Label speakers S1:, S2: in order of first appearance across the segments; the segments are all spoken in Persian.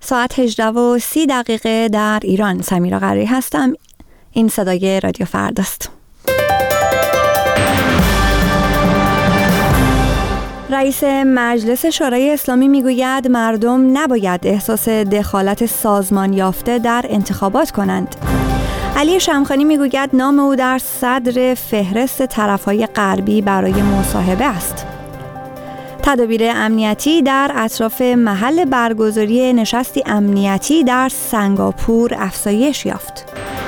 S1: ساعت 18:30 در ایران. سمیرا قرایی هستم. این صدای رادیو فرداست. رئیس مجلس شورای اسلامی میگوید مردم نباید احساس دخالت سازمان یافته در انتخابات کنند. علی شمخانی میگوید نام او در صدر فهرست طرفهای غربی برای مصاحبه است. تدابیر امنیتی در اطراف محل برگزاری نشستی امنیتی در سنگاپور افزایش یافت.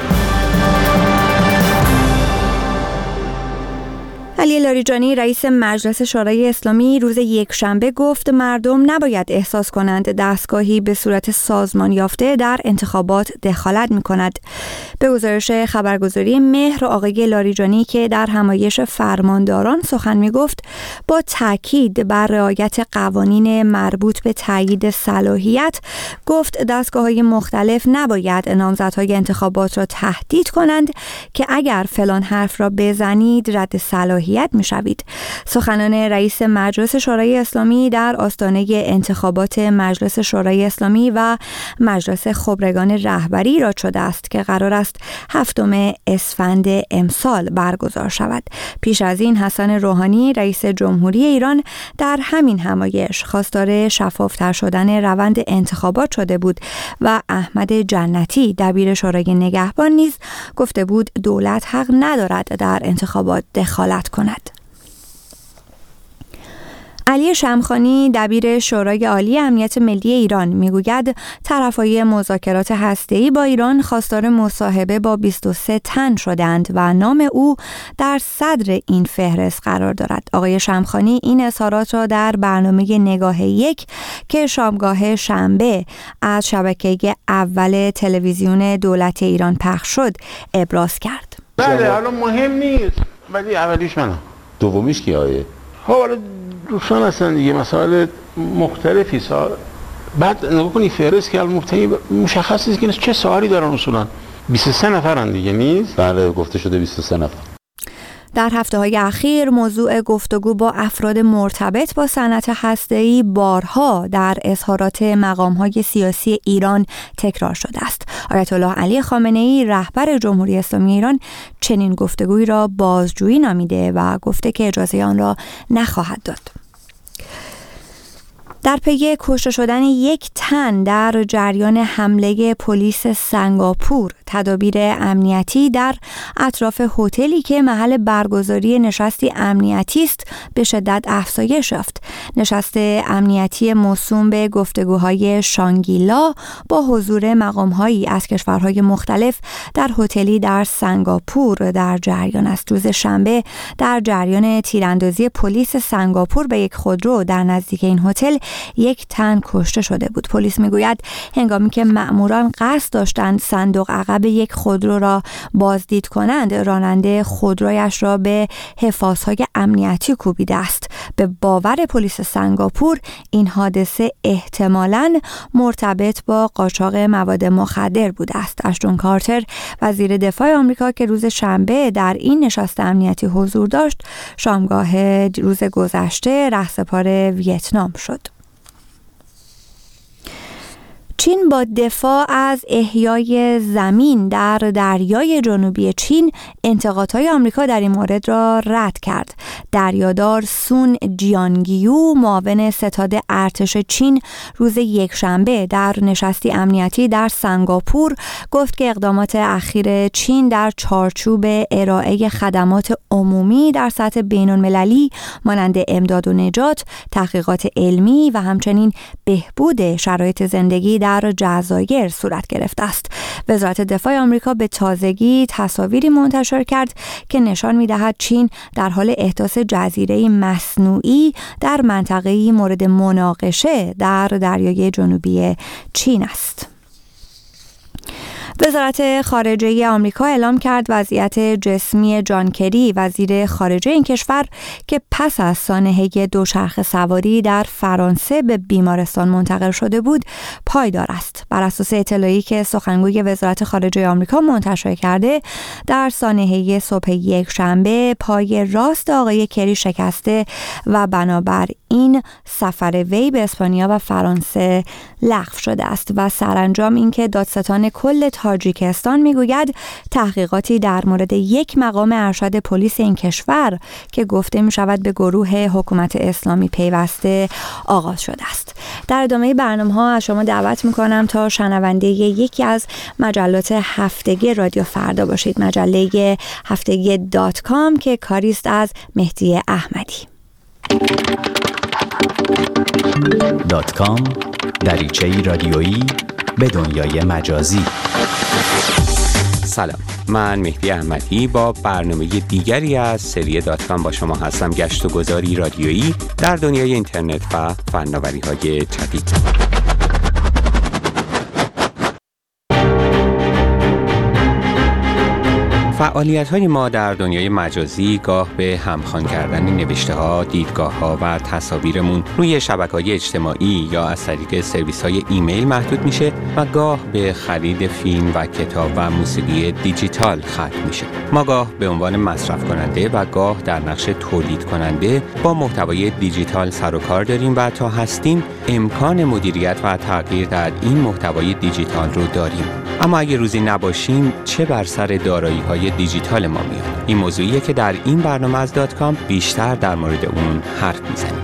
S1: علی لاریجانی رئیس مجلس شورای اسلامی روز یکشنبه گفت مردم نباید احساس کنند دستگاهی به صورت سازمان یافته در انتخابات دخالت می کند. به گزارش خبرگزاری مهر، آقای لاریجانی که در همایش فرمانداران سخن می گفت با تاکید بر رعایت قوانین مربوط به تایید صلاحیت گفت دستگاه‌های مختلف نباید نامزدهای انتخابات را تهدید کنند که اگر فلان حرف را بزنید رد صلاحیت می‌شوید. سخنان رئیس مجلس شورای اسلامی در آستانه انتخابات مجلس شورای اسلامی و مجلس خبرگان رهبری را شده است که قرار است 7 اسفند امسال برگزار شود. پیش از این حسن روحانی رئیس جمهوری ایران در همین همایش خواستار شفاف‌تر شدن روند انتخابات شده بود و احمد جنتی دبیر شورای نگهبان نیز گفته بود دولت حق ندارد در انتخابات دخالت کند. علی شمخانی دبیر شورای عالی امنیت ملی ایران میگوید طرفای مذاکرات هسته‌ای با ایران خواستار مصاحبه با 23 تن شدند و نام او در صدر این فهرست قرار دارد. آقای شمخانی این اظهارات را در برنامه نگاه یک که شامگاه شنبه از شبکه اول تلویزیون دولت ایران پخش شد ابراز کرد.
S2: بله حالا مهم نیست ولی اولیش منم.
S3: دومیش کی آیه؟
S2: حالا دوستان هستن دیگه مسائل مختلفی بعد نگاه کنی فهرست که مشخص نیست که چه سوالی دارن اصولا 23 نفرن دیگه نیست؟
S3: بله گفته شده 23 نفر.
S1: در هفته‌های اخیر موضوع گفتگو با افراد مرتبط با صنعت هسته‌ای بارها در اظهارات مقام‌های سیاسی ایران تکرار شده است. آیت الله علی خامنه‌ای رهبر جمهوری اسلامی ایران چنین گفتگویی را بازجویی نامیده و گفته که اجازه آن را نخواهد داد. در پی کشته شدن 1 تن در جریان حمله پلیس سنگاپور، تدابیر امنیتی در اطراف هتلی که محل برگزاری نشستی امنیتی است به شدت افزایش یافت. نشست امنیتی موسوم به گفتگوهای شانگیلا با حضور مقام‌هایی از کشورهای مختلف در هتلی در سنگاپور در جریان است. روز شنبه در جریان تیراندازی پلیس سنگاپور به یک خودرو در نزدیک این هتل 1 تن کشته شده بود. پلیس میگوید هنگامی که مأموران قصد داشتند صندوق عقب یک خودرو را بازدید کنند، راننده خودرویش را به حفاظهای امنیتی کوبیده است. به باور پلیس سنگاپور این حادثه احتمالاً مرتبط با قاچاق مواد مخدر بوده است. اشتون کارتر وزیر دفاع آمریکا که روز شنبه در این نشست امنیتی حضور داشت، شامگاه روز گذشته رهسپار ویتنام شد. چین با دفاع از احیای زمین در دریای جنوبی چین انتقادهای آمریکا در این مورد را رد کرد. دریادار سون جیانگیو معاون ستاد ارتش چین روز یکشنبه در نشستی امنیتی در سنگاپور گفت که اقدامات اخیر چین در چارچوب ارائه خدمات عمومی در سطح بین‌المللی مانند امداد و نجات، تحقیقات علمی و همچنین بهبود شرایط زندگی در جزایر صورت گرفته است. وزارت دفاع آمریکا به تازگی تصاویری منتشر کرد که نشان می‌دهد چین در حال احداث جزیره مصنوعی در منطقه‌ای مورد مناقشه در دریای جنوبی چین است. وزارت خارجه آمریکا اعلام کرد وضعیت جسمی جان کری وزیر خارجه این کشور که پس از سانحه دوچرخه سواری در فرانسه به بیمارستان منتقل شده بود پایدار است. بر اساس اطلاعی که سخنگوی وزارت خارجه آمریکا منتشر کرده، در سانحه صبح یک شنبه پای راست آقای کری شکسته و بنابراین سفر وی به اسپانیا و فرانسه لغو شده است و سرانجام اینکه دادستان کل تاجیکستان میگوید تحقیقاتی در مورد یک مقام ارشد پلیس این کشور که گفته می شود به گروه حکومت اسلامی پیوسته آغاز شده است. در ادامه برنامه‌ها از شما دعوت می‌کنم تا شنونده یکی از مجلات هفتگی رادیو فردا باشید، مجله هفتگی .com که کاری است از مهدی احمدی.
S4: .com دریچه‌ای رادیویی به دنیای مجازی.
S5: سلام، من مهدی احمدی با برنامه دیگری از سری .com با شما هستم. گشت و گذاری رادیویی در دنیای اینترنت و فناوری‌های جدید. فعالیت‌های ما در دنیای مجازی گاه به همخوان کردن نوشته‌ها، دیدگاه‌ها و تصاویرمون روی شبکه‌های اجتماعی یا از طریق سرویس‌های ایمیل محدود میشه و گاه به خرید فیلم و کتاب و موسیقی دیجیتال ختم میشه. ما گاه به عنوان مصرف کننده و گاه در نقش تولید کننده با محتوای دیجیتال سر و کار داریم و تا هستیم امکان مدیریت و تغییر در این محتوای دیجیتال رو داریم. اما اگه روزی نباشیم چه بر سر دارایی‌های دیجیتال ما میاد؟ این موضوعیه که در این برنامه از .com بیشتر در مورد اون حرف میزنیم.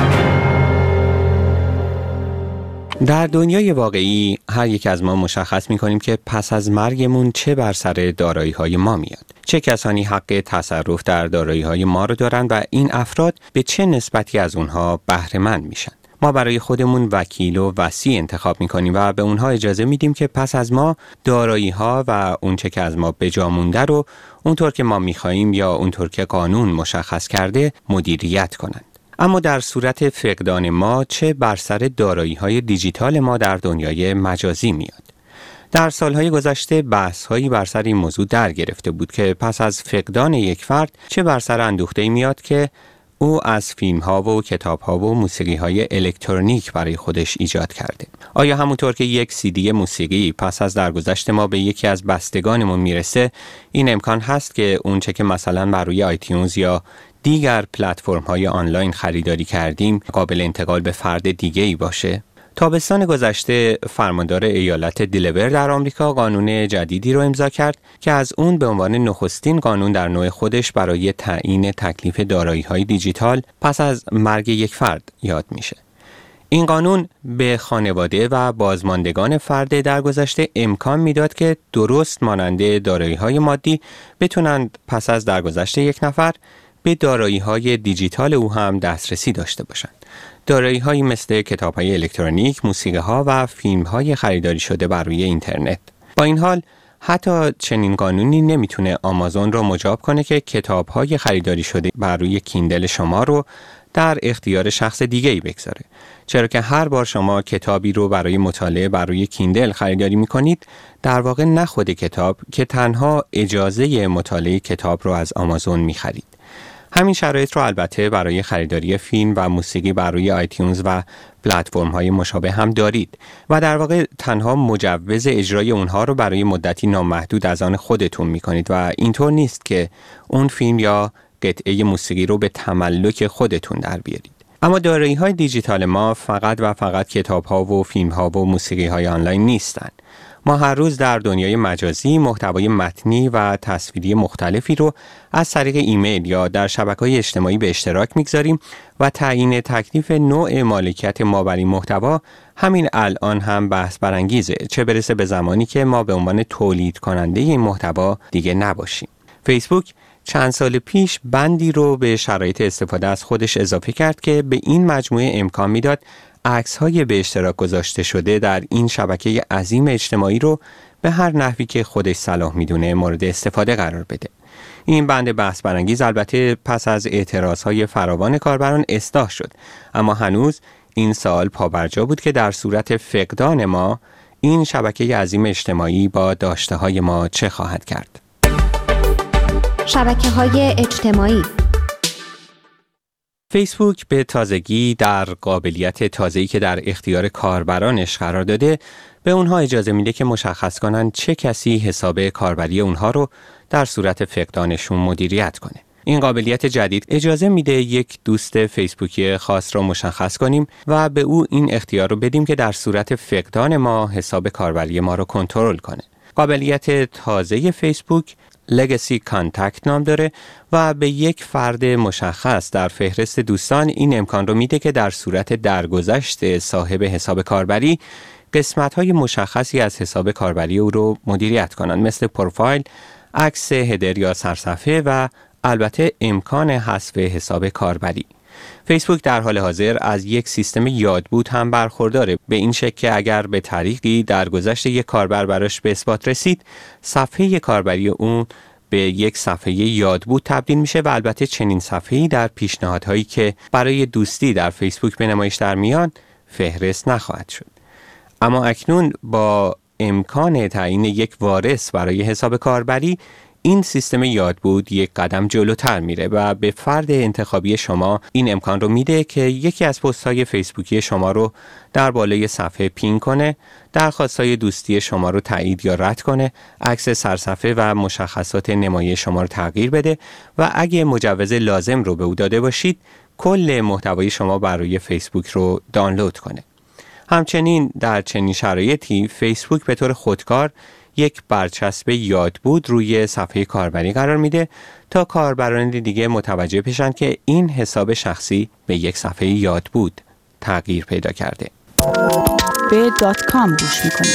S5: در دنیای واقعی هر یک از ما مشخص می‌کنیم که پس از مرگمون چه بر سر دارایی‌های ما میاد. چه کسانی حق تصرف در دارایی‌های ما رو دارن و این افراد به چه نسبتی از اونها بهره‌مند میشن. ما برای خودمون وکیل و وصی انتخاب می‌کنیم و به اونها اجازه میدیم که پس از ما دارایی‌ها و اونچه که از ما به جا مونده رو اونطور که ما می‌خوایم یا اونطور که قانون مشخص کرده مدیریت کنند. اما در صورت فقدان ما چه بر سر دارایی‌های دیجیتال ما در دنیای مجازی میاد؟ در سالهای گذشته بحث‌هایی بر سر این موضوع در گرفته بود که پس از فقدان یک فرد چه بر سر اندوخته‌ای میاد که او از فیلم‌ها و کتاب‌ها و موسیقی‌های الکترونیک برای خودش ایجاد کرده. آیا همونطور که یک CD موسیقی پس از درگذشت ما به یکی از بستگانمون میرسه، این امکان هست که اونچه که مثلا بر روی آیتیونز یا دیگر پلتفرم‌های آنلاین خریداری کردیم قابل انتقال به فرد دیگه‌ای باشه؟ تابستان گذشته فرماندار ایالت دلور در آمریکا قانون جدیدی رو امضا کرد که از اون به عنوان نخستین قانون در نوع خودش برای تعیین تکلیف دارایی‌های دیجیتال پس از مرگ یک فرد یاد میشه. این قانون به خانواده و بازماندگان فرد درگذشته امکان میداد که درست مانند دارایی‌های مادی بتونند پس از درگذشت یک نفر به دارایی‌های دیجیتال او هم دسترسی داشته باشند. دارایی‌هایی مثل کتاب‌های الکترونیک، موسیقی‌ها و فیلم‌های خریداری شده بر روی اینترنت. با این حال حتی چنین قانونی نمیتونه آمازون رو مجاب کنه که کتاب‌های خریداری شده بر روی کیندل شما رو در اختیار شخص دیگه‌ای بگذاره. چرا که هر بار شما کتابی رو برای مطالعه بر روی کیندل خریداری می‌کنید، در واقع نه خود کتاب که تنها اجازه مطالعه کتاب رو از آمازون می‌خرید. همین شرایط رو البته برای خریداری فیلم و موسیقی بر روی آیتیونز و پلتفرم‌های مشابه هم دارید و در واقع تنها مجوز اجرای اونها رو برای مدتی نامحدود از آن خودتون می‌کنید و اینطور نیست که اون فیلم یا قطعه موسیقی رو به تملک خودتون در بیارید. اما دارایی‌های دیجیتال ما فقط و فقط کتاب‌ها و فیلم‌ها و موسیقی‌های آنلاین نیستند. ما هر روز در دنیای مجازی محتوای متنی و تصویری مختلفی رو از طریق ایمیل یا در شبکه‌های اجتماعی به اشتراک می‌گذاریم و تعیین تکلیف نوع مالکیت ما بر این محتوا همین الان هم بحث برانگیزه، چه برسه به زمانی که ما به عنوان تولید کننده این محتوا دیگه نباشیم. فیسبوک چند سال پیش بندی رو به شرایط استفاده از خودش اضافه کرد که به این مجموعه امکان میداد عکس‌های به اشتراک گذاشته شده در این شبکه عظیم اجتماعی رو به هر نحوی که خودش صلاح میدونه مورد استفاده قرار بده. این بند بحث برانگیز البته پس از اعتراضهای فراوان کاربران اصلاح شد، اما هنوز این سوال پابرجا بود که در صورت فقدان ما این شبکه عظیم اجتماعی با داشته‌های ما چه خواهد کرد؟
S6: شبکه‌های اجتماعی
S5: فیسبوک به تازگی در قابلیت تازه‌ای که در اختیار کاربرانش قرار داده به اونها اجازه میده که مشخص کنن چه کسی حساب کاربری اونها رو در صورت فقدانشون مدیریت کنه. این قابلیت جدید اجازه میده یک دوست فیسبوکی خاص رو مشخص کنیم و به او این اختیار رو بدیم که در صورت فقدان ما حساب کاربری ما رو کنترل کنه. قابلیت تازه فیسبوک Legacy Contact نام داره و به یک فرد مشخص در فهرست دوستان این امکان رو میده که در صورت درگذشت صاحب حساب کاربری قسمت‌های مشخصی از حساب کاربری او رو مدیریت کنند، مثل پروفایل، عکس هدر یا سرصفحه و البته امکان حذف حساب کاربری. فیسبوک در حال حاضر از یک سیستم یادبود هم برخورداره، به این شکل که اگر به طریقی درگذشت یک کاربر براش به اثبات رسید، صفحه کاربری اون به یک صفحه یادبود تبدیل میشه و البته چنین صفحه‌ای در پیشنهادهایی که برای دوستی در فیسبوک به نمایش در میان فهرست نخواهد شد. اما اکنون با امکان تعیین یک وارث برای حساب کاربری، این سیستم یادبود یک قدم جلوتر میره و به فرد انتخابی شما این امکان رو میده که یکی از پست‌های فیسبوکی شما رو در بالای صفحه پین کنه، درخواست‌های دوستی شما رو تایید یا رد کنه، عکس سرصفحه و مشخصات نمایی شما رو تغییر بده و اگه مجوز لازم رو به او داده باشید، کل محتوای شما برای فیسبوک رو دانلود کنه. همچنین در چنین شرایطی فیسبوک به طور خودکار یک برچسب یادبود روی صفحه کاربری قرار میده تا کاربران دیگه متوجه بشن که این حساب شخصی به یک صفحه یادبود تغییر پیدا کرده.
S6: به .com گوش میکنید.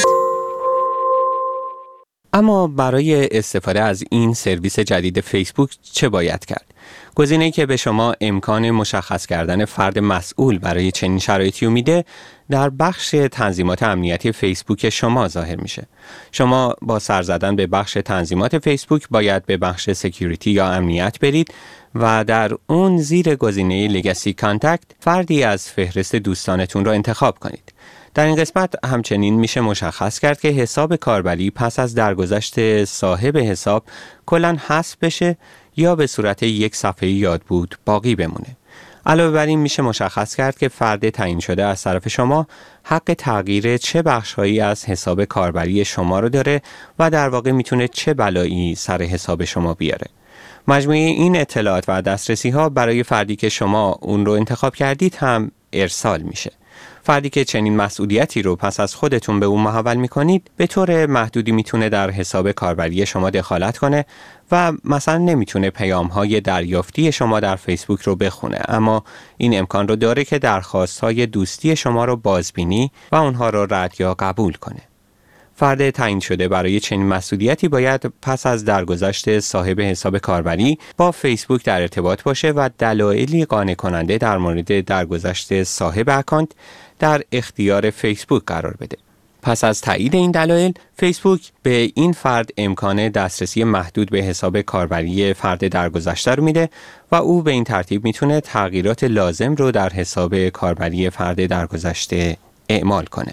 S5: اما برای استفاده از این سرویس جدید فیسبوک چه باید کرد؟ گزینه‌ای که به شما امکان مشخص کردن فرد مسئول برای چنین شرایطی رو میده در بخش تنظیمات امنیتی فیسبوک شما ظاهر میشه. شما با سر زدن به بخش تنظیمات فیسبوک باید به بخش سکیوریتی یا امنیت برید و در اون زیر گزینه لگسی کانتکت فردی از فهرست دوستانتون رو انتخاب کنید. در این قسمت همچنین میشه مشخص کرد که حساب کاربری پس از درگذشت صاحب حساب کلاً حذف بشه یا به صورت یک صفحه یادبود باقی بمونه. علاوه بر این میشه مشخص کرد که فرد تعیین شده از طرف شما حق تغییر چه بخش‌هایی از حساب کاربری شما رو داره و در واقع میتونه چه بلایی سر حساب شما بیاره. مجموعه این اطلاعات و دسترسی‌ها برای فردی که شما اون رو انتخاب کردید هم ارسال میشه. فردی که چنین مسئولیتی رو پس از خودتون به اون محول میکنید به طور محدودی میتونه در حساب کاربری شما دخالت کنه و مثلا نمیتونه پیام‌های دریافتی شما در فیسبوک رو بخونه، اما این امکان رو داره که درخواست‌های دوستی شما رو بازبینی و اونها رو رد یا قبول کنه. فرد تعیین شده برای چنین مسئولیتی باید پس از درگذشت صاحب حساب کاربری با فیسبوک در ارتباط باشه و دلایلی قانع کننده در مورد درگذشت صاحب اکانت در اختیار فیسبوک قرار بده. پس از تایید این دلایل، فیسبوک به این فرد امکان دسترسی محدود به حساب کاربری فرد درگذشته رو میده و او به این ترتیب میتونه تغییرات لازم رو در حساب کاربری فرد درگذشته اعمال کنه.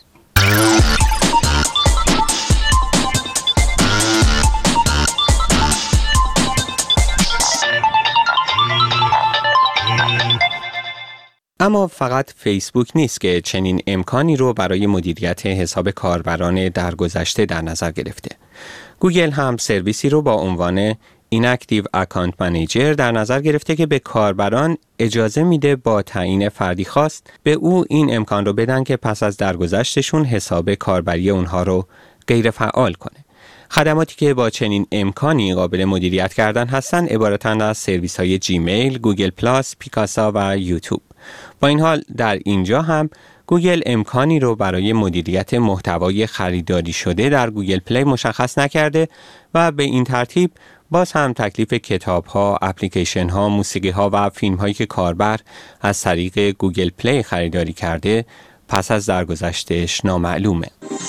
S5: اما فقط فیسبوک نیست که چنین امکانی رو برای مدیریت حساب کاربران درگذشته در نظر گرفته. گوگل هم سرویسی رو با عنوان Inactive Account Manager در نظر گرفته که به کاربران اجازه میده با تعیین فردی خاص به او این امکان رو بدن که پس از درگذشتشون حساب کاربری اونها رو غیر فعال کنه. خدماتی که با چنین امکانی قابل مدیریت کردن هستن عبارتند از سرویس های جیمیل، گوگل پلاس، پیکاسا و یوتیوب. با این حال در اینجا هم گوگل امکانی رو برای مدیریت محتوای خریداری شده در گوگل پلی مشخص نکرده و به این ترتیب باز هم تکلیف کتاب ها، اپلیکیشن ها، موسیقی ها و فیلم هایی که کاربر از طریق گوگل پلی خریداری کرده پس از درگذشتش نامعلومه.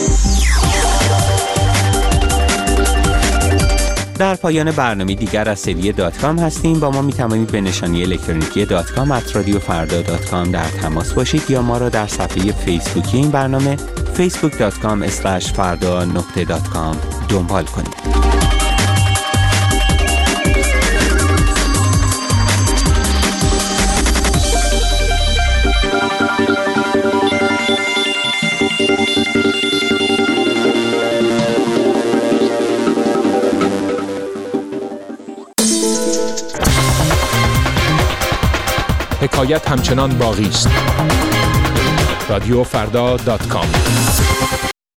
S5: در پایان برنامه دیگر از سری .com هستیم. با ما می توانید به نشانی الکترونیکی .com@radiofarda.com در تماس باشید یا ما را در صفحه فیسبوکی این برنامه facebook.com/farda.com دنبال کنید.
S7: حکایت همچنان باقی است. رادیوفردا.com